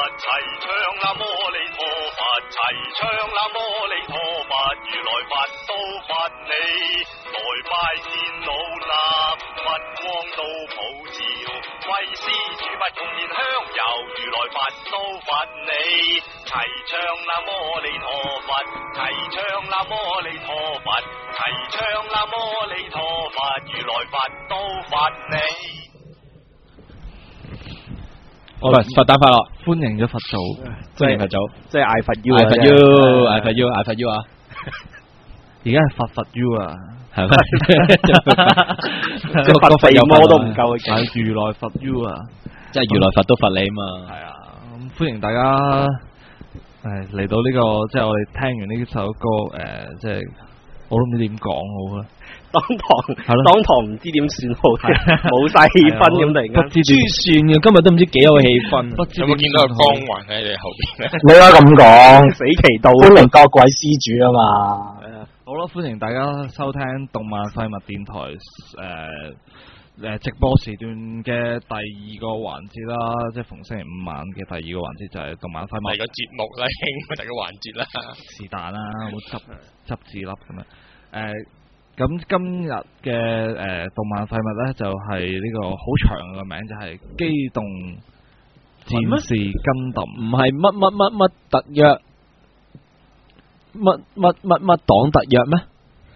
齊唱那摩利陀佛，齊唱那摩利陀佛，如來佛都佛你，來拜善老衲，佛光都普照，為施主不共燃香油，如來佛都佛你，齊唱那摩利陀佛，齊唱那摩利陀佛，齊唱那摩利陀佛，如來佛都佛你。 喂，佛誕快樂！ 歡迎咗佛祖， 歡迎佛祖， 即係嗌佛 U 嗌佛 U， 嗌佛 U， 嗌佛 U 啊！ 而家係佛 U 啊， 係咪？ 即係佛肥魔都唔夠， 係如來佛 U 啊！ 即係如來佛都佛你啊嘛！ 係啊，咁歡迎大家嚟到呢個，即係我哋聽完呢首歌，即係我都唔知點講好啦。 當堂唔知點算好，冇晒氣氛咁突然間。 不知點算嘅，今日都唔知幾有氣氛。 有冇見到個光環喺你後邊？ 你可以咁講， 死期到， 歡迎各位施主啊嘛。 好啦，歡迎大家收聽動漫廢物電台直播時段嘅第二個環節啦，即係逢星期五晚嘅第二個環節就係動漫廢物。 係個節目啦，興第二個環節啦。 是但啦，好執字粒咁樣。咁今日嘅動漫廢物咧就係呢個好長嘅名，就係機動戰士根揼， 唔係乜特約，乜黨特約咩？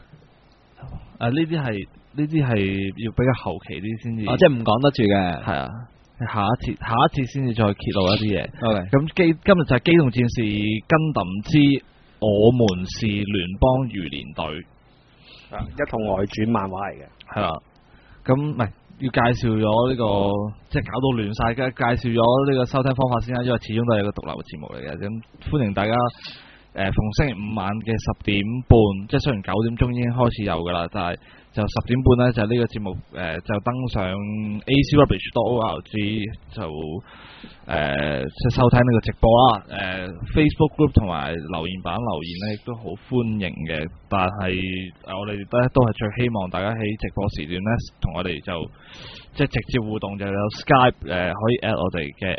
呢啲係要比較後期啲先至。 即係唔講得住嘅。 係啊，下一次先至再揭露一啲嘢。 OK。 咁今日就係機動戰士根揼之我們是聯邦魚連隊。 一套外傳漫畫嚟嘅， 係啦，咁唔係要介紹咗呢個，即係搞到亂晒嘅，介紹咗呢個收聽方法先啦，因為始終都係一個獨立嘅節目嚟嘅，咁歡迎大家逢星期五晚嘅10點半，即係雖然9點鐘已經開始有噶啦，但係就10點半咧就呢個節目就登上 acrubbish.org 就即係收聽呢個直播啦。Facebook group 同埋留言板留言咧亦都好歡迎嘅，但係我哋都係最希望大家喺直播時段咧同我哋就即係直接互動，就有 Skype 可以 at 我哋嘅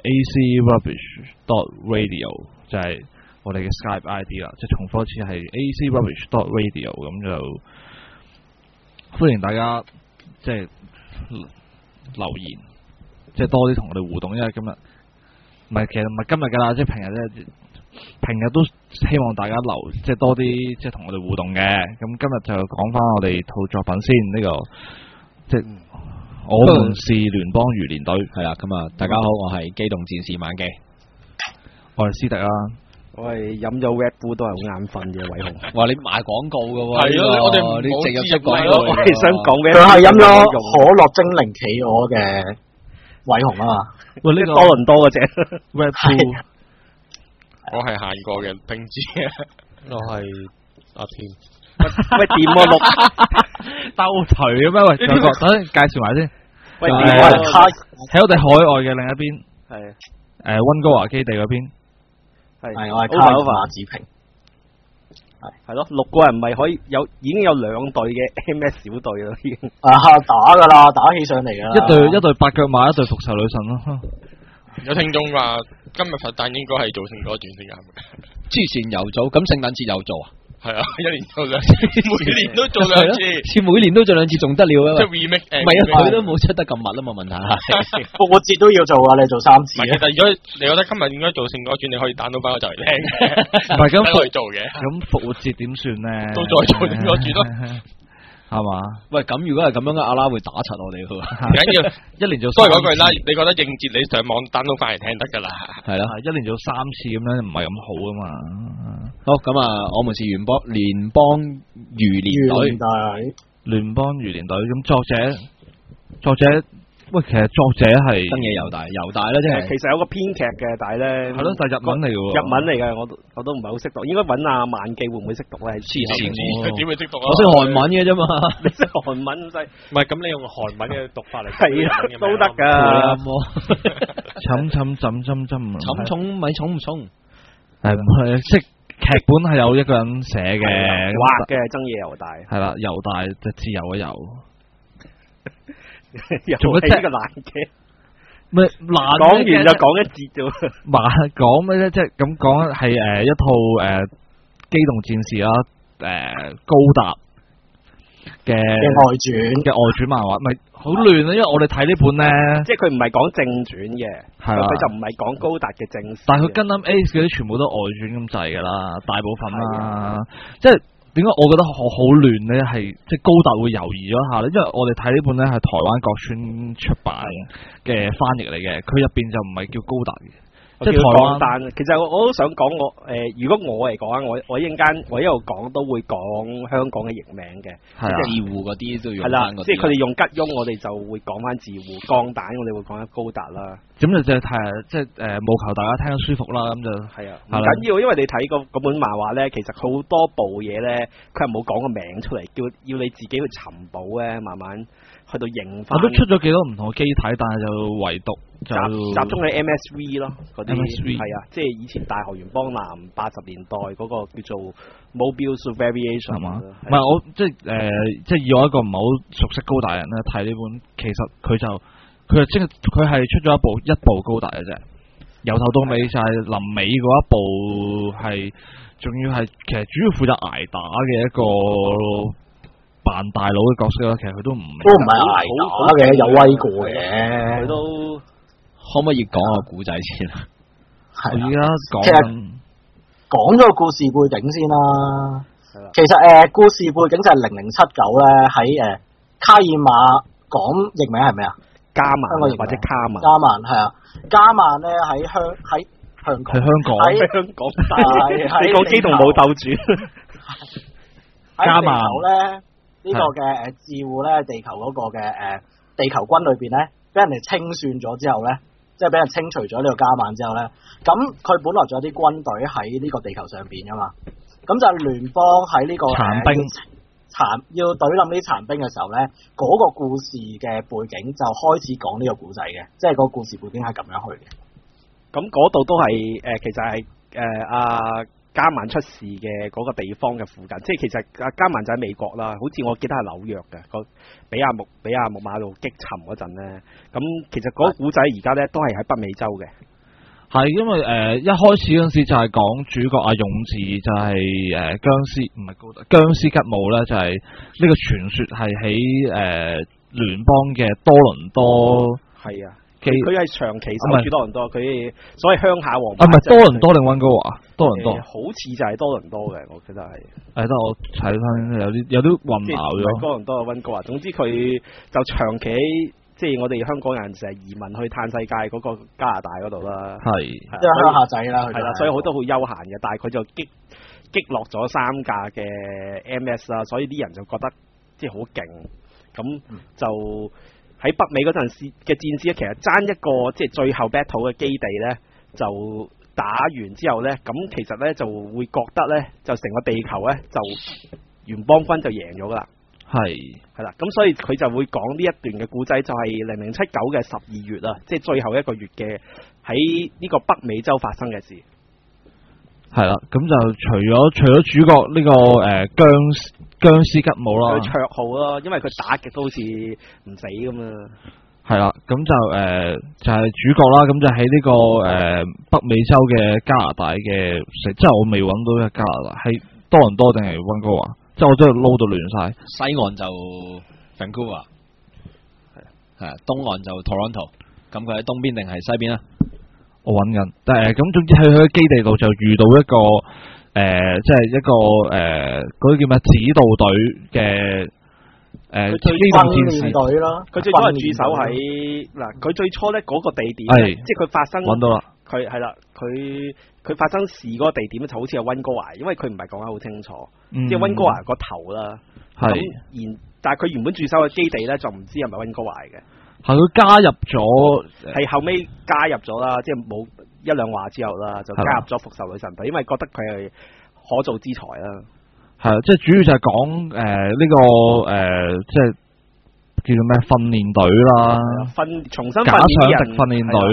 acrubbish.radio 就係我哋嘅 Skype ID 啦，即係重複一次係 acrubbish.radio， 咁就歡迎大家即係留言，即係多啲同我哋互動，因為今日其實唔係今日噶啦，即係平日都希望大家留即係多啲即係同我哋互動嘅。咁今日就講翻我哋套作品先，呢個即係我們是聯邦魚連隊， 係啦。咁啊，大家好，我係機動戰士晚記， 我係斯迪啦。 我係飲咗 Red Bull 都係好眼瞓嘅偉雄。 哇！你賣廣告嘅喎， 係咯，我哋你直入式廣告，我係想講咩？ 佢係飲咗可樂精靈企鵝嘅偉雄啊嘛。 喂，呢個多倫多嗰隻 Red Bull， 我係行過嘅冰子，我係阿天。 喂，點啊六鬥頹嘅咩？喂，有個等陣介紹埋先。 喂， 喺我哋海外嘅另一邊， 係溫哥華基地嗰邊。 係我係卡馬子平， 係咯，6個人咪可以已經有2隊嘅 MS 小隊啦，已經打噶啦，打起上嚟噶啦， 一隊八腳馬，一隊復仇女神咯。 有聽眾話今日佛誕應該係做聖歌轉先啱嘅， 之前又做，咁聖誕節又做啊？ 係啊，一年做2次，每年都做2次， 似每年都做2次，仲得了啊？ 即係 remake， 唔係啊，佢都冇出得咁密啊嘛，問題係復活節都要做啊，你做3次。 其實如果你覺得今日應該做聖歌轉，你可以 download 翻我就嚟聽嘅， 唔係咁去做嘅。 咁復活節點算咧？ 都再做聖歌轉咯， 係嘛？ 喂，咁如果係咁樣嘅，阿拉會打柒我哋㗎。 唔緊要， 一年做都係嗰句啦。你覺得應節，你上網 download 翻嚟聽得㗎啦。 係啦，一年做3次咁樣唔係咁好啊嘛。 好，咁啊，我們是聯邦魚連隊， 聯邦魚連隊。咁作者，喂，其實作者係真嘢猶大啦，即係其實有個編劇嘅，但係咧係咯，但係日文嚟嘅喎。 日文嚟嘅，我都唔係好識讀，應該揾阿萬記會唔會識讀咧？黐線， 點會識讀啊？ 我識韓文嘅啫嘛， 你識韓文咁犀？ 唔係咁，你用韓文嘅讀法嚟係啊，都得㗎。 沉重咪重唔重？ 係識劇本係有一個人寫嘅， 畫嘅真嘢猶大。 係啦，猶大就自由嘅猶。 做乜啫？個爛嘅， 咪難講完就講一節啫喎。 講咩咧？即係咁講係一套機動戰士啦，高達嘅外傳漫畫，咪好亂啊！因為我哋睇呢本咧， 即係佢唔係講正傳嘅， 係啦， 佢就唔係講高達嘅正史。 但係佢跟啱 Ace 嗰啲全部都外傳咁滯㗎啦，大部分啦，即係。點解我覺得好亂咧？係即係高達會猶豫咗一下咧，因為我哋睇呢本咧係台灣國村出版嘅翻譯嚟嘅，佢入邊就唔係叫高達嘅，即係台灣。但其實我都想講如果我嚟講啊，我一陣間我一路講都會講香港嘅譯名嘅， 即係自護嗰啲都要用翻嗰啲。 即係佢哋用吉翁，我哋就會講翻自護；鋼彈我哋會講翻高達啦。 咁就係即係務求大家聽得舒服啦。咁就係啊，唔緊要，因為你睇嗰本漫畫咧，其實好多部嘢咧，佢係冇講個名出嚟，要你自己去尋寶咧，慢慢去到認翻。 我都出咗幾多唔同嘅機體，但係就唯獨就集中喺 MSV 咯，嗰啲 MSV 係啊，即係以前大河原邦男80年代嗰個叫做 Mobile Suit Variation 係嘛？唔係我即係以我一個唔係好熟悉高達人咧睇呢本，其實佢係出咗一部高達嘅啫，由頭到尾就係臨尾嗰一部係，仲要係其實主要負責挨打嘅一個扮大佬嘅角色啦。其實佢都唔係挨打嘅，有威過嘅。 佢都可唔可以講個古仔先啊？ 我而家講咗個故事背景先啦。其實故事背景就係0079咧喺卡爾馬講譯名係咩啊？ 加曼或者卡曼， 加曼係啊，加曼咧喺香港， 你講機動武鬥傳， 加曼咧呢個嘅自護咧地球嗰個嘅地球軍裏邊咧，俾人哋清算咗之後咧，即係俾人清除咗呢個加曼之後咧，咁佢本來仲有啲軍隊喺呢個地球上邊噶嘛，咁就聯邦喺呢個殘兵。 要懟冧呢啲殘兵嘅時候咧，嗰個故事嘅背景就開始講呢個故仔嘅，即係個故事背景係咁樣去嘅。咁嗰度都係其實係阿加曼出事嘅嗰個地方嘅附近，即係其實阿加曼就喺美國啦，好似我記得係紐約嘅，俾阿木馬路擊沉嗰陣咧，咁其實嗰個古仔而家咧都係喺北美洲嘅。 係因為一開始嗰陣時就係講主角阿勇士就係僵屍，唔係高達僵屍吉姆咧，就係呢個傳說係喺聯邦嘅多倫多。係啊，佢係長期守住多倫多，佢所謂鄉下王。唔係多倫多定溫哥華？多倫多，好似就係多倫多嘅，我記得係。得我睇翻有啲混淆咗。多倫多嘅溫哥華，總之佢就長期。即係我哋香港人成日移民去嘆世界嗰個加拿大嗰度啦，係即係鄉下仔啦，係啦，所以好多好悠閒嘅，但係佢就擊落咗3架嘅 MS 啦，所以啲人就覺得即係好勁，咁就喺北美嗰陣時嘅戰士咧，其實爭一個即係最後 battle 嘅基地咧，就打完之後咧，咁其實咧就會覺得咧，就成個地球咧就聯邦軍就贏咗噶啦。係啦，咁所以佢就會講呢一段嘅故仔，就係0079嘅12月啊，即係最後一個月嘅喺呢個北美洲發生嘅事。係啦，咁就除咗主角呢個僵屍吉姆啦，佢綽號啦，因為佢打極都好似唔死咁啊。係啦，咁就係主角啦，咁就喺呢個北美洲嘅加拿大嘅，即係我未揾到嘅加拿大，係多倫多定係溫哥華？即係我真係撈到亂晒，西岸就 Vancouver， 係東岸就 Toronto， 咁佢喺東邊定係西邊啊？我揾緊，但係咁總之喺佢嘅基地度就遇到一個即係一個嗰啲叫咩指導隊嘅機動戰士隊咯。佢最初係駐守喺嗱，佢最初咧嗰個地點，即係佢發生揾到啦。佢係啦，佢發生事嗰個地點就好似係溫哥華，因為佢唔係講得好清楚，即係溫哥華個頭啦。係，但係佢原本駐守嘅基地咧，就唔知係咪溫哥華嘅。係佢加入咗，係後尾加入咗啦，即係冇1-2話之後啦，就加入咗復仇女神隊，因為覺得佢係可造之才啦。係啊，即係主要就係講呢個即係叫做咩訓練隊啦，重新假想敵訓練隊。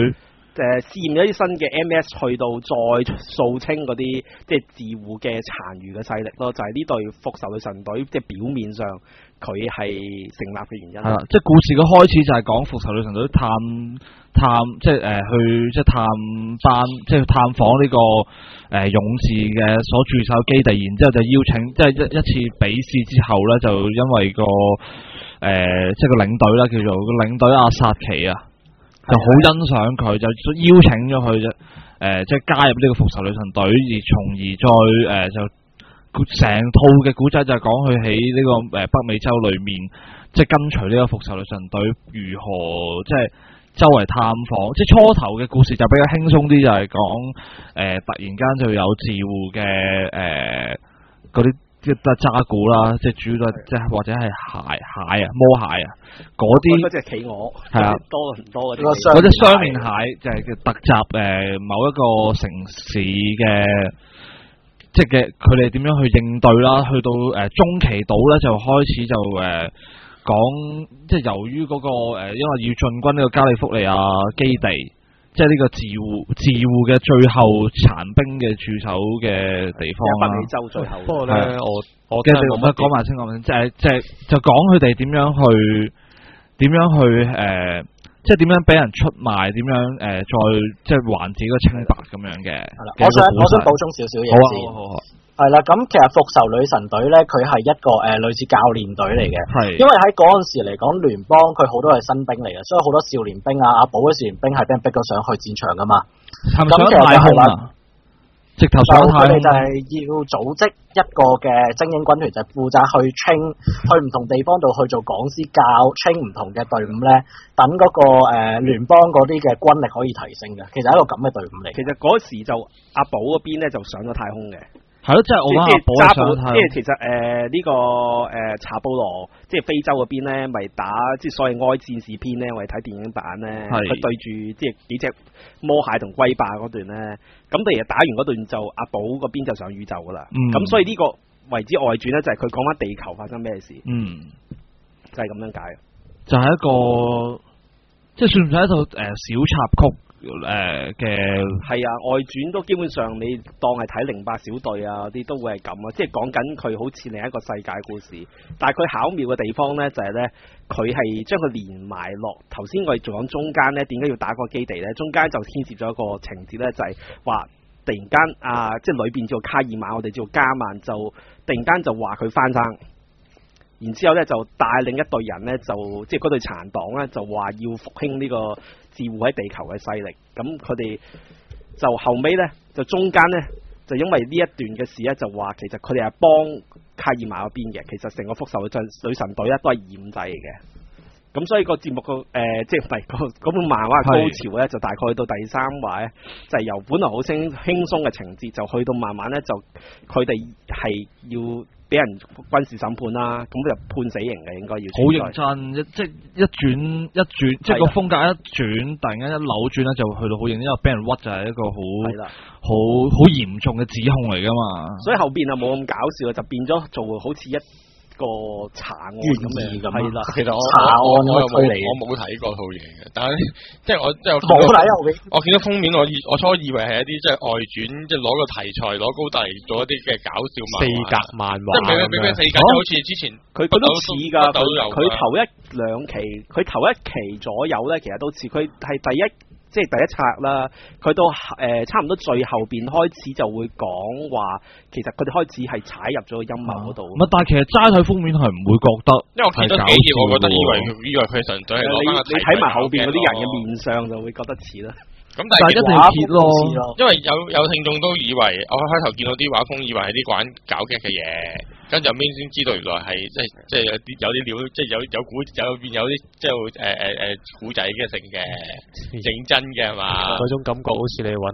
試驗咗啲新嘅 MS 去到再掃清嗰啲即係自護嘅殘餘嘅勢力咯，就係呢隊復仇女神隊即係表面上佢係成立嘅原因。 係啦，即係故事嘅開始就係講復仇女神隊探即係去即係探班，即係探訪呢個勇士嘅所駐守基地，然之後就邀請即係一次比試之後咧，就因為個即係個領隊啦，叫做個領隊阿薩奇啊。就好欣賞佢，就邀請咗佢啫，即係加入呢個復仇女神隊，而從而再就成套嘅古仔就係講佢喺呢個北美洲裏面，即係跟隨呢個復仇女神隊如何即係周圍探訪，即係初頭嘅故事就比較輕鬆啲，就係講突然間就有自護嘅嗰啲。即係渣古啦，即係主要即係或者係蟹啊、魔蟹啊，嗰啲嗰隻企鵝係啊， 多唔多嗰啲？ 嗰隻雙面蟹就係叫特集某一個城市嘅，即係嘅佢哋點樣去應對啦。去到中期島咧就開始就講，即係由於嗰個因為要進軍呢個加利福尼亞基地。即係呢個自護嘅最後殘兵嘅駐守嘅地方啦。北美洲最後。不過咧，我嘅你講埋先，就講佢哋點樣去即係點樣俾人出賣，點樣再即係還自己個清白咁樣嘅。係啦， 我想補充少少嘢先。好。係啦，咁其實復仇女神隊咧，佢係一個類似教練隊嚟嘅。係。因為喺嗰陣時嚟講，聯邦佢好多係新兵嚟嘅，所以好多少年兵啊、阿寶嘅少年兵係俾人逼咗上去戰場噶嘛。咁其實係啦，直頭上太空。佢哋就係要組織一個嘅精英軍團，就係負責去 train 去唔同地方度去做講師教 train 唔同嘅隊伍咧，等嗰個聯邦嗰啲嘅軍力可以提升嘅。其實係一個咁嘅隊伍嚟。其實嗰時就阿寶嗰邊咧就上咗太空嘅。 係咯，即係我話即係其實呢個查布羅，即係非洲嗰邊咧，咪打即係所謂愛戰士篇咧，我哋睇電影版咧，佢對住即係幾隻魔蟹同龜霸嗰段咧，咁第日打完嗰段就阿寶嗰邊就上宇宙噶啦，咁所以呢個為之外傳咧就係佢講翻地球發生咩事，就係咁樣解， 就係一個即係算唔算一套小插曲？嘅係啊，外傳都基本上你當係睇08小隊啊啲都會係咁啊，即係講緊佢好似另一個世界故事，但係佢巧妙嘅地方呢，就係呢，佢係將佢連埋落頭先我哋仲講中間呢，點解要打個基地呢？中間就牽涉咗一個情節呢，就係話突然間即係裏邊叫卡爾瑪，我哋叫加曼就突然間就話佢翻生。然之後咧就帶領一隊人咧就即係嗰隊殘黨咧就話要復興呢個自護喺地球嘅勢力，咁佢哋就後尾咧就中間咧就因為呢一段嘅事咧就話其實佢哋係幫卡爾瑪嗰邊嘅，其實成個復仇女神隊咧都係掩製嚟嘅，咁所以個節目個即係唔係嗰本漫畫高潮咧就大概去到第3話咧就係由本來好輕鬆嘅情節就去到慢慢咧就佢哋係要俾人軍事審判啦，咁就判死刑嘅應該要。好認真，即係一轉，即係個風格一轉，突然間一扭轉咧，就去到好認真，因為俾人屈就係一個好嚴重嘅指控嚟噶嘛。所以後邊啊冇咁搞笑，就變咗做好似一個查案咁樣。係啦，其實查案我冇睇過套嘢嘅，但係即係我冇睇後邊。我見到封面，我初以為係一啲即係外傳，即係攞個題材攞高大嚟做一啲嘅搞笑漫畫。4格漫畫，即係俾4格，好似之前佢都似㗎。佢頭一期左右咧，其實都似佢係即係第一冊啦，佢到差唔多最後邊開始就會講話，其實佢哋開始係踩入咗個陰謀嗰度。但係其實齋睇封面係唔會覺得，因為我見到幾頁，我覺得以為佢純粹係攞翻個題材。你睇埋後邊嗰啲人嘅面相就會覺得似啦。咁但係一定要撇咯，因為有聽眾都以為我開頭見到啲畫風，以為係啲玩搞劇嘅嘢，跟住後面先知道原來係即係有啲料，即係有古有啲即係古仔嘅性嘅認真嘅係嘛？嗰種感覺好似你揾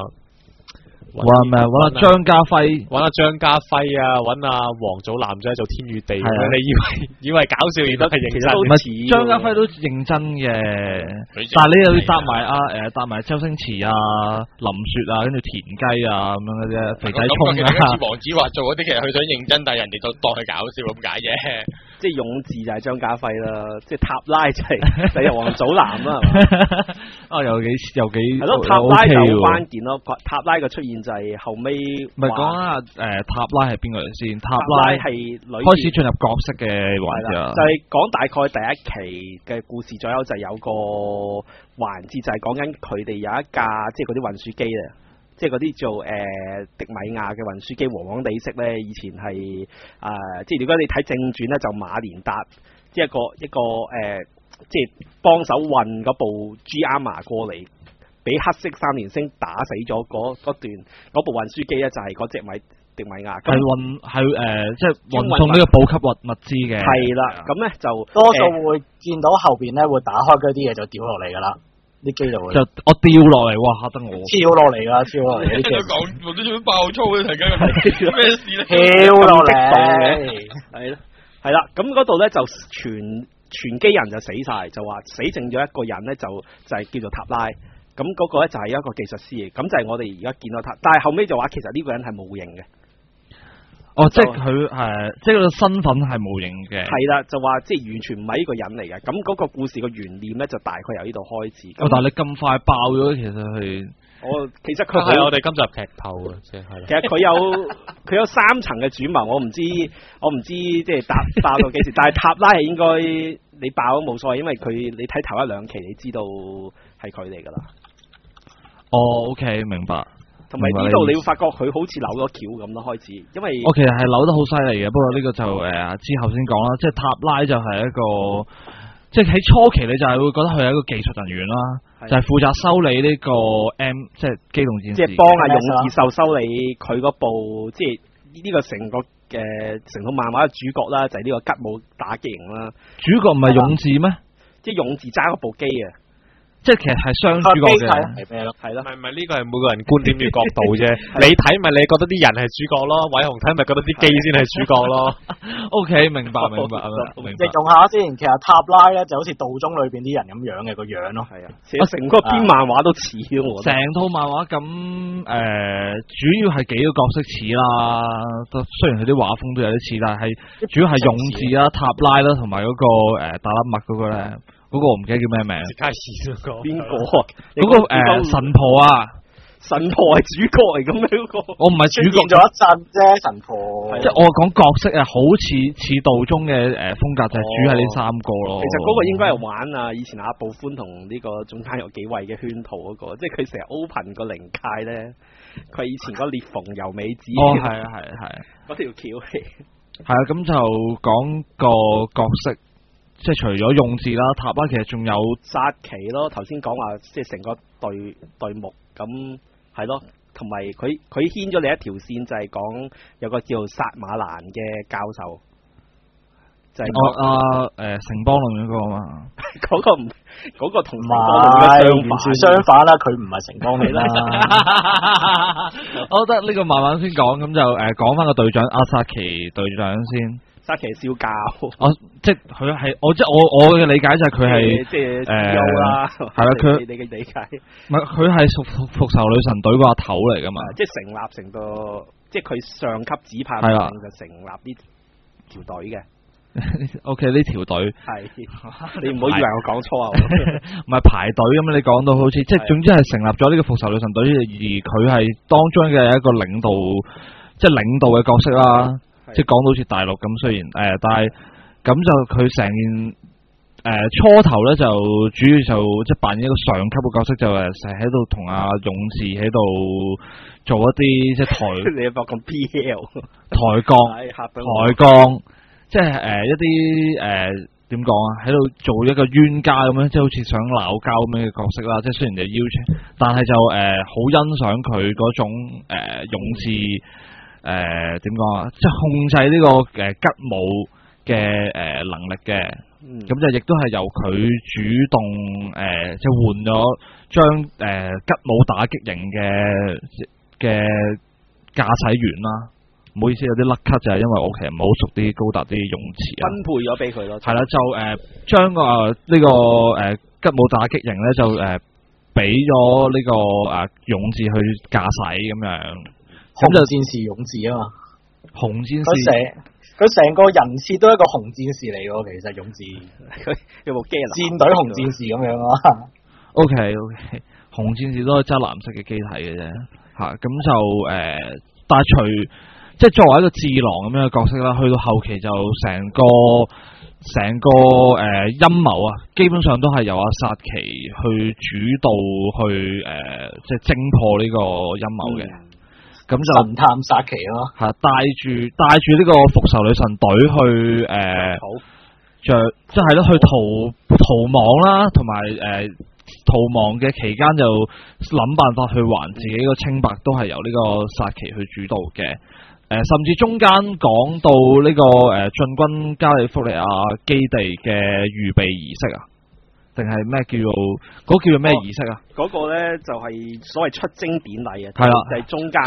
阿張家輝，揾阿張家輝啊，揾阿王祖藍仔做天與地，你以為搞笑而得係認真，唔係張家輝都認真嘅，但係你又要搭埋周星馳啊、林雪啊，跟住田雞啊咁樣嘅啫，肥仔聰啊，好似黃子華做嗰啲，其實佢想認真，但係人哋就當佢搞笑咁解啫。 即係勇志就係張家輝啦，即係塔拉就係日王祖藍啦，係嘛？ 啊，有幾係咯，塔拉就好關鍵咯。塔拉嘅出現就係後尾唔係講下塔拉係邊個嚟先？塔拉係開始進入角色嘅環節啦， 就係講大概第一期嘅故事左右就有個環節就係講緊佢哋有一架即係嗰啲運輸機啊。即係嗰啲做迪米亞嘅運輸機黃黃地色咧，以前係即係如果你睇正傳咧，就馬連達即係一個即係幫手運嗰部 G Arma 過嚟，俾黑色三連星打死咗嗰部運輸機咧，就係嗰隻迪米亞。係即係運送呢個補給物資嘅。 係啦，咁咧就多數會見到後邊咧會打開嗰啲嘢就掉落嚟㗎啦。啲機就就我掉落嚟，哇嚇得我！ 跳落嚟㗎，跳落嚟啲機。 講都做爆粗嘅，突然間咩事咧？ 跳落嚟， 係啦，咁嗰度咧就全機人就死晒，就話死剩咗一個人咧就係叫做塔拉。咁嗰個咧就係一個技術師嚟，咁就係我哋而家見到塔，但係後尾就話其實呢個人係冇形嘅。 哦，即係佢即係佢個身份係無形嘅。係啦，就話即係完全唔係呢個人嚟嘅。咁嗰個故事個懸念咧，就大概由呢度開始。 但係你咁快爆咗，其實係其實佢係我哋今集劇透嘅，即係。 其實佢有3層嘅主謀，我唔知即係爆到幾時。但係塔拉係應該你爆都冇所謂，因為你睇頭1、2期，你知道係佢嚟噶啦。 哦 ，OK， 明白。 同埋呢度你會發覺佢好似扭咗橋咁咯，開始，因為我其實係扭得好犀利嘅，不過呢個就之後先講啦。即係塔拉就係一個，即係喺初期你就係會覺得佢係一個技術人員啦，就係負責修理呢個 即係機動戰士， 即係幫阿勇士獸修理佢嗰部，即係呢個成個成套漫畫嘅主角啦，就係呢個吉姆打擊型啦。 主角唔係勇士咩？ 即係勇士揸嗰部機啊！ 即係其實係雙主角嘅， 係咩咯？係咯， 唔係呢個係每個人觀點嘅角度啫。你睇咪你覺得啲人係主角咯，偉雄睇咪覺得啲機先係主角咯。 OK， 明白。 形容下先，其實塔拉咧就好似道中裏邊啲人咁樣嘅個樣咯。 係啊，成個篇漫畫都似咯，我成套漫畫咁主要係幾個角色似啦。雖然佢啲畫風都有啲似，但係主要係勇士啦、塔拉啦，同埋嗰個達拉麥嗰個咧。嗰個我唔記得叫咩名， 邊個？ 嗰個神婆啊， 神婆係主角嚟嘅咩？嗰個我唔係主角咗一陣啫，神婆。 即係我講角色啊，好似道中嘅風格，就係主係呢3個咯。 其實嗰個應該係玩啊，以前阿布寬同呢個中間有幾位嘅圈套嗰個，即係佢成日 open 個靈界咧，佢以前嗰裂縫由美子。 哦，係嗰條橋嚟。 係啊，咁就講個角色。即係除咗勇士啦、塔拉，其實仲有薩奇咯。頭先講話即係成個隊目咁係咯，同埋佢牽咗你一條線，就係講有個叫薩馬蘭嘅教授，就係城邦論嗰個嘛。 嗰個同唔係完全相反啦，佢唔係城邦嚟啦。 我覺得呢個慢慢先講，咁就講翻個隊長阿薩奇隊長先。 薩奇燒教， 即係佢係我嘅理解就係佢係即係啦， 係啦，佢你嘅理解， 唔係佢係復仇女神隊個阿頭嚟噶嘛， 即係成個，即係佢上級指派就成立呢條隊嘅。 OK， 呢條隊係你唔好以為我講錯啊， 唔係排隊咁你講到好似即係總之係成立咗呢個復仇女神隊，而佢係當中嘅一個領導，即係領導嘅角色啦。即係講到好似大陸咁，雖然但係咁就佢成件初頭咧就主要就即係扮演一個上級嘅角色，就成日喺度同阿勇士喺度做一啲即係你有冇講 PL 抬槓，即係一啲點講啊？喺度做一個冤家咁樣，即係好似想鬧交咁樣嘅角色啦。即係雖然你邀請，但係就好欣賞佢嗰種勇士。點講啊？即係控制呢個吉姆嘅能力嘅，咁就亦都係由佢主動即係換咗將吉姆打擊型嘅駕駛員啦。唔好意思，有啲甩咳就係因為我其實唔係好熟啲高達啲用詞啊。分配咗俾佢咯。係啦，就將呢個吉姆打擊型咧就俾咗呢個勇士去駕駛咁樣。 咁就戰士勇士啊嘛， 紅戰士。 佢成個人設都係一個紅戰士嚟喎，其實勇士佢有部機啊， 戰隊紅戰士咁樣啊。 OK， 紅戰士都係揸藍色嘅機體嘅啫，咁就但係即係作為一個智囊咁樣嘅角色啦，去到後期就成個陰謀啊，基本上都係由阿薩奇去主導去即係偵破呢個陰謀嘅。咁就神探薩奇咯， 帶住呢個復仇女神隊去即係咯去逃亡啦，同埋逃亡嘅期間就諗辦法去還自己個清白，都係由呢個薩奇去主導嘅。甚至中間講到呢個進軍加利福尼亞基地嘅預備儀式啊，定係咩叫做嗰叫做咩儀式啊？ 嗰個咧就係所謂出征典禮啊， 係啦， 就係中間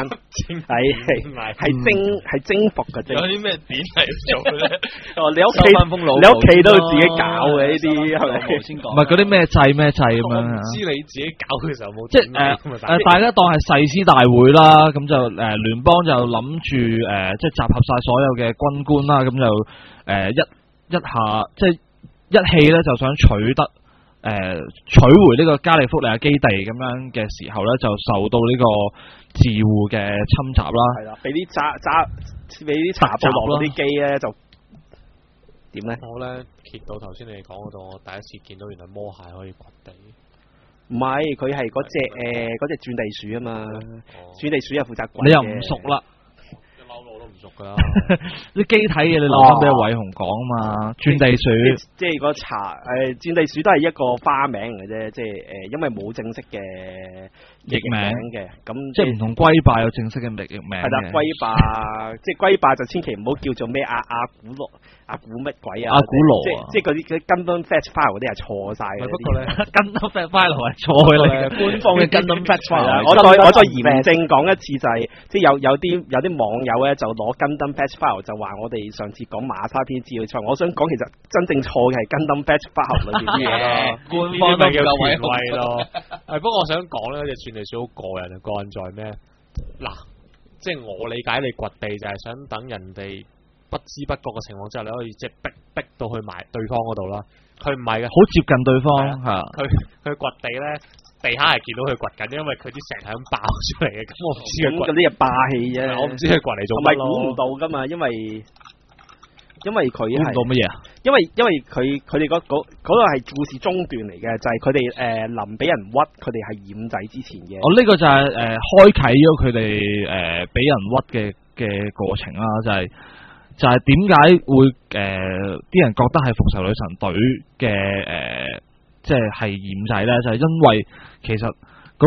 係征服嘅啫。 有啲咩典禮做咧？ 你屋企都要自己搞嘅呢啲係咪？ 唔係嗰啲咩祭咁樣啊？ 知你自己搞嘅時候冇， 即係大家當係誓師大會啦，咁就聯邦就諗住即係集合晒所有嘅軍官啦，咁就一下即係一氣咧就想取回呢個加利福尼亞基地咁樣嘅時候咧，就受到呢個自護嘅侵襲啦。 係啦，俾啲查布羅嗰啲機咧就點咧？ 我咧揭到頭先你哋講嗰度，我第一次見到原來魔蟹可以掘地。 唔係，佢係嗰隻鑽地鼠啊嘛。鑽地鼠又負責掘。 你又唔熟啦。 熟噶啦， 啲機體嘅你留翻俾阿偉雄講啊嘛，鑽地鼠即係個鑽地鼠都係一個花名嚟嘅啫，即係因為冇正式嘅譯名嘅，咁即係唔同龜霸有正式嘅譯名。 係啦，龜霸即係龜霸就千祈唔好叫做咩阿古乜鬼啊， 阿古羅即係嗰啲Gundam Flash File 嗰啲係錯晒嘅。 不過咧Gundam Flash File 係錯嘅， 官方嘅Gundam Flash File。我再嚴正講一次就係，即係有啲網友咧就攞Gundam Flash File 就話我哋上次講馬沙篇資料錯，我想講其實真正錯嘅係Gundam Flash File 裏邊啲嘢咯， 官方咪叫權威咯。不過我想講咧，隻鑽地鼠好過癮啊！過癮在咩？嗱，即係我理解你掘地就係想等人哋不知不覺嘅情況之下，你可以即係逼到去埋對方嗰度啦。佢唔係嘅， 好接近對方係。 佢掘地咧。地下係見到佢掘緊，因為佢啲石係咁爆出嚟嘅，咁我唔知佢掘。 嗰啲係霸氣啫， 我唔知佢掘嚟做乜咯。 唔係估唔到噶嘛，因為佢係估唔到乜嘢啊？ 因為佢哋嗰個係故事中段嚟嘅，就係佢哋臨俾人屈，佢哋係染仔之前嘅。 呢個就係開啟咗佢哋俾人屈嘅過程啦，就係點解會啲人覺得係復仇女神隊嘅即係染仔咧，就係因為其實嗰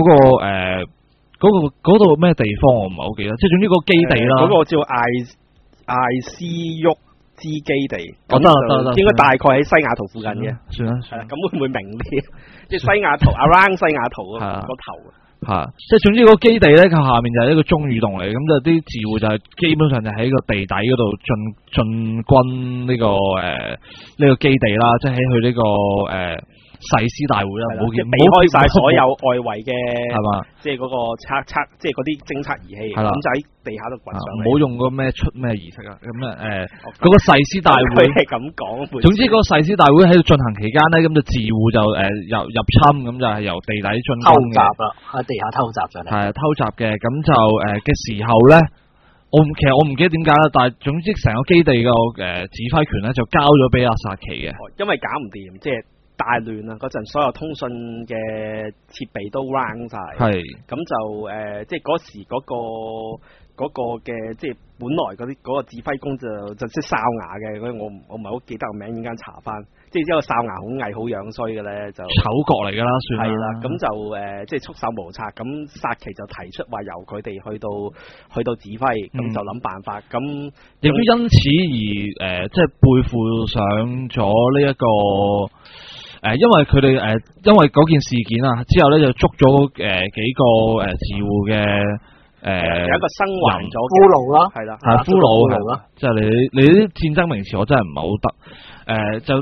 度咩地方我唔係好記得，即係總之個基地啦。嗰個叫艾斯沃茲基地， 得， 應該大概喺西雅圖附近嘅。 算啦， 咁會唔會明啲？即係西雅圖 around 西雅圖個頭。 即係總之個基地咧，佢下面就係一個中雨洞嚟，咁就啲自護就係基本上就喺個地底嗰度進軍呢個基地啦，即係喺佢呢個誓師大會啦，唔好避開晒所有外圍嘅係嘛， 即係嗰個測，即係嗰啲偵測儀器，咁就喺地下度滾上嚟。 唔好用個咩出咩儀式啊，咁嗰個誓師大會係咁講。 總之嗰個誓師大會喺度進行期間咧，咁就自護就入侵，咁就係由地底進軍嘅。偷襲啦，喺地下偷襲上嚟。 係偷襲嘅，咁就嘅時候咧，其實我唔記得點解啦，但係總之成個基地嘅指揮權咧就交咗俾阿薩奇嘅， 因為搞唔掂，即係。大亂啊！嗰陣所有通訊嘅設備都 run 晒，係咁就即係嗰時嗰個嘅即係本來嗰個指揮官就即係哨牙嘅，我唔係好記得個名，陣間查翻。即係一個哨牙好偽好樣衰嘅咧，就丑角嚟㗎啦，算係啦。咁就即係束手無策。咁薩奇就提出話由佢哋去到指揮，咁就諗辦法。咁亦都因此而即係背負上咗呢一個。因為佢哋因為嗰件事件啊，之後咧就捉咗幾個自護嘅有一個生還咗俘虜啦， 係啦， 係俘虜啦，即係你啲戰爭名詞我真係唔係好得，就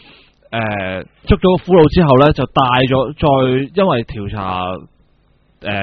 捉咗個俘虜之後咧，就帶咗再因為調查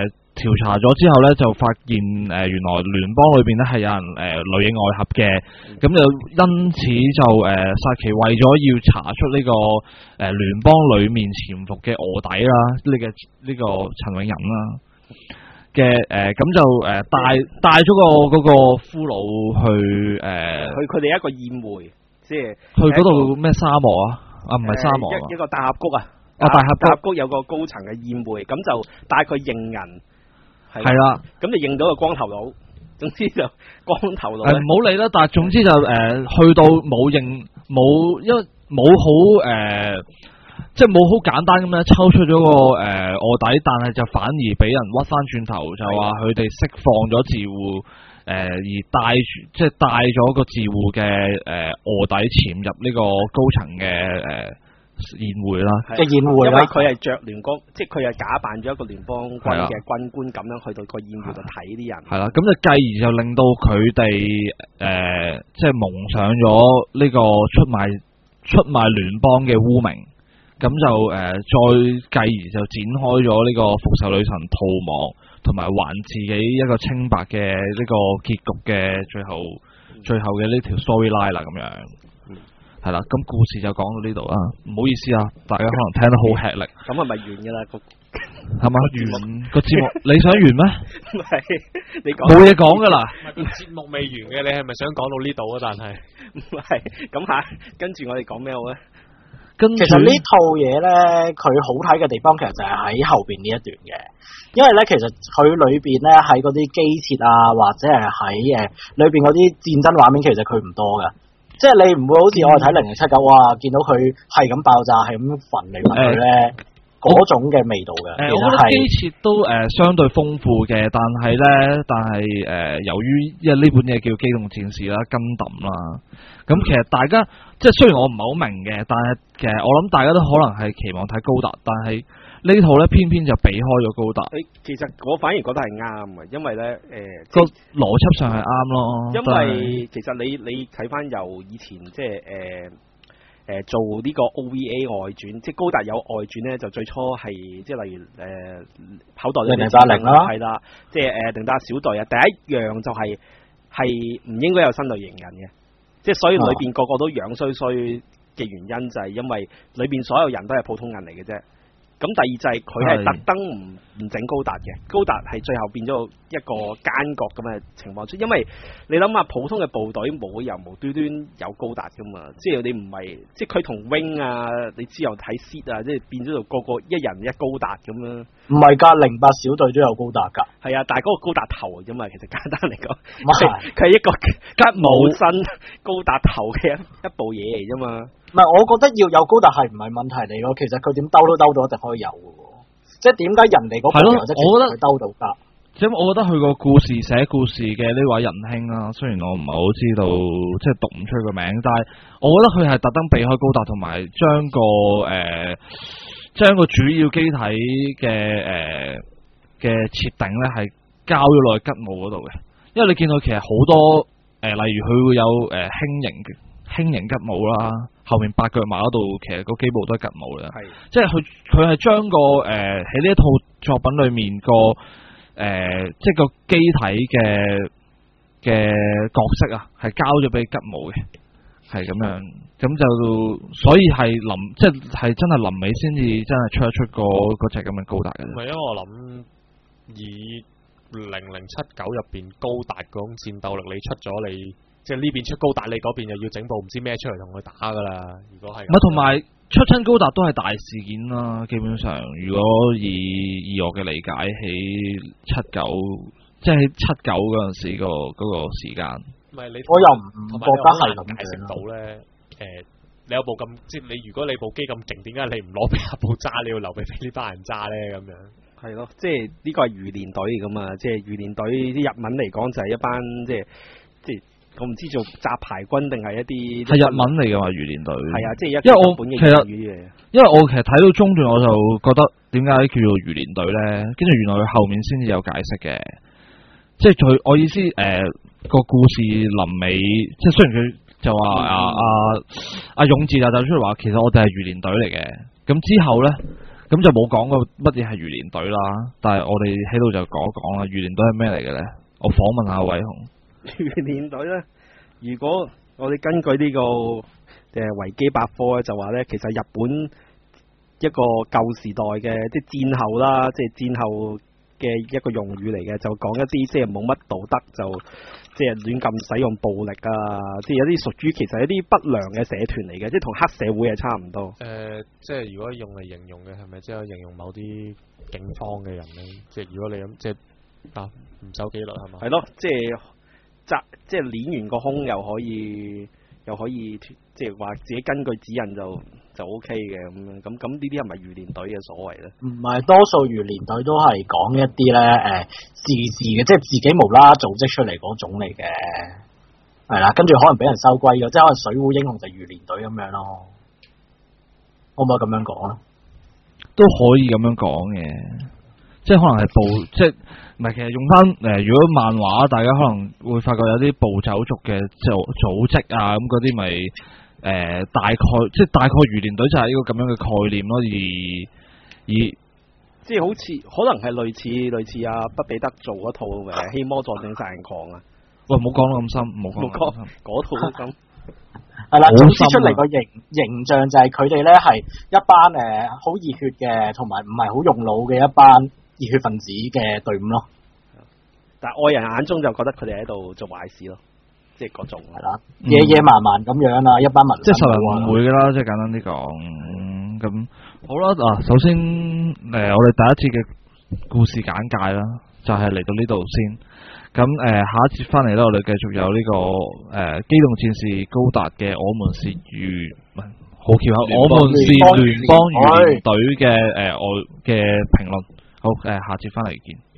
調查咗之後咧，就發現原來聯邦裏邊咧係有人裏應外合嘅，咁就因此就薩奇為咗要查出呢、個聯邦裏面潛伏嘅臥底啦，呢個陳永仁啦嘅咁就帶咗嗰個俘虜去去佢哋一個宴會，即係去嗰度咩沙漠啊？啊唔係沙漠一個大峽谷啊！ 大峽谷有個高層嘅宴會，咁就帶佢認人， 係啦， 咁就認到個光頭佬。總之就光頭佬。 唔好理啦，但係總之就去到冇認冇，因為冇好即係冇好簡單咁樣抽出咗個臥底，但係就反而俾人屈翻轉頭，就話佢哋釋放咗自護而帶咗個自護嘅臥底潛入呢個高層嘅宴會啦， 嘅宴會因為佢係着聯邦，即係佢係假扮咗一個聯邦軍嘅軍官咁樣去到個宴會度睇啲人。係啦， 咁就繼而就令到佢哋即係蒙上咗呢個出賣聯邦嘅污名，咁就再繼而就展開咗呢個復仇女神逃亡同埋還自己一個清白嘅呢個結局嘅最後嘅呢條 storyline 啦，咁樣。係啦，咁故事就講到呢度啦，唔好意思啊，大家可能聽得好吃力。 咁係咪完㗎啦？ 係咪完個節目？你想完咩？ 唔係，你講冇嘢講㗎啦。 個節目未完嘅，你係咪想講到呢度啊？但係唔係，咁跟住我哋講咩好咧？ 其實呢套嘢咧，佢好睇嘅地方其實就係喺後邊呢一段嘅，因為咧其實佢裏邊咧喺嗰啲機設啊，或者係喺裏邊嗰啲戰爭畫面，其實佢唔多㗎。即係你唔會好似我哋睇0079，哇，見到佢係咁爆炸，係咁焚嚟焚去咧，嗰種嘅味道嘅。 我覺得機設都相對豐富嘅，但係由於因為呢本嘢叫機動戰士啦、Gundam啦，咁其實大家即係雖然我唔係好明嘅，但係其實我諗大家都可能係期望睇高達，但係呢套咧偏偏就避開咗高達。 其實我反而覺得係啱嘅，因為咧個邏輯上係啱咯。 因為其實你睇翻由以前即係做呢個 OVA 外傳，即係高達有外傳咧，就最初係即係例如口袋 0080啦， 係啦，即係定達小隊啊，第一樣就係唔應該有新類型人嘅，即係所以裏邊個個都樣衰衰嘅原因就係因為裏邊所有人都係普通人嚟嘅啫。咁第二就係佢係特登唔整高達嘅，高達係最後變咗一個奸角咁嘅情況出，因為你諗下普通嘅部隊冇理由無端端有高達噶嘛，即係你唔係即係佢同 Wing 啊，你之後睇 Seed 啊，即係變咗到個個一人一高達咁樣。唔係㗎，08小隊都有高達㗎。係啊，但係嗰個高達頭啫嘛，其實簡單嚟講，佢係一個吉姆身高達頭嘅一部嘢嚟啫嘛。 唔係，我覺得要有高達係唔係問題嚟咯。其實佢點兜都兜到，一定可以有嘅喎。即係點解人哋嗰個又即係佢兜到㗎？ 即係我覺得佢個寫故事嘅呢位仁兄啦，雖然我唔係好知道，即係讀唔出佢個名，但係我覺得佢係特登避開高達，同埋將個主要機體嘅設定咧係交咗落去吉姆嗰度嘅。因為你見到其實好多例如佢會有輕型吉姆啦，後面8腳馬嗰度其實個機部都係吉姆嘅，即係佢係將個喺呢一套作品裏面個即係個機體嘅角色啊，係交咗俾吉姆嘅，係咁樣，咁就所以係即係真係臨尾先至真係出一出嗰隻咁嘅高達嘅。 唔係，因為我諗以0079入邊高達嗰種戰鬥力，你出咗你。即係呢邊出高達，你嗰邊又要整部唔知咩出嚟同佢打噶啦。如果係，唔係同埋出親高達都係大事件啦。基本上，如果以我嘅理解，喺79，即係喺79嗰陣時嗰個時間。唔係你，我又唔覺得係咁解釋到咧。你有部咁，即係你如果你部機咁勁，點解你唔攞俾阿布揸，你要留俾呢班人揸咧？咁樣係咯，即係呢個係魚連隊嚟噶嘛。即係魚連隊啲日文嚟講就係一班即係。我唔知做雜牌軍定係一啲係日文嚟嘅嘛，魚連隊係啊，即係一個日本嘅語嚟。因為我其實睇到中段我就覺得點解叫做魚連隊咧？跟住原來佢後面先至有解釋嘅，即係佢我意思個故事臨尾，即係雖然佢就話阿勇志就走出嚟話，其實我哋係魚連隊嚟嘅。咁之後咧， 咁就冇講過乜嘢係魚連隊啦，但係我哋喺度就講一講啦，魚連隊係咩嚟嘅咧？我訪問下偉雄。 魚連隊咧，如果我哋根據呢個維基百科咧，就話咧，其實日本一個舊時代嘅即係戰後啦，即係戰後嘅一個用語嚟嘅，就講一啲即係冇乜道德，就即係亂咁使用暴力啊，即係有啲屬於其實一啲不良嘅社團嚟嘅，即係同黑社會係差唔多。 即係如果用嚟形容嘅係咪即係形容某啲警方嘅人咧？即係如果你咁即係唔守紀律係嘛？ 係咯，即係攣完個胸又可以即係話自己根據指引就 O K 嘅咁樣，咁呢啲係咪魚連隊嘅所謂咧？唔係，多數魚連隊都係講一啲咧自嘅，即係自己無啦啦組織出嚟嗰種嚟嘅，係啦，跟住可能俾人收歸咗，即係可能水壺英雄就魚連隊咁樣咯，可唔可以咁樣講啊？都可以咁樣講嘅。即係可能係即係唔係？其實用翻如果漫畫，大家可能會發覺有啲暴走族嘅組織啊，咁嗰啲咪大概魚連隊就係呢個咁樣嘅概念咯。而即係好似可能係類似阿畢彼得做嗰套希魔佐證殺人狂啊！喂，唔好講得咁深，唔好講嗰套咁。係啦，總之出嚟個形象就係佢哋咧係一班好熱血嘅，同埋唔係好用腦嘅一班熱血分子嘅隊伍咯，但係外人眼中就覺得佢哋喺度做壞事咯，即係嗰種係啦，野蠻蠻咁樣啦，一班民即係實係唔會噶啦，即係簡單啲講。咁好啦，首先我哋第一次嘅故事簡介啦，就係嚟到呢度先。咁下一節翻嚟咧，我哋繼續有呢個機動戰士高達嘅我們是好巧口，我們是聯邦魚連隊嘅嘅評論。好，下次翻嚟見。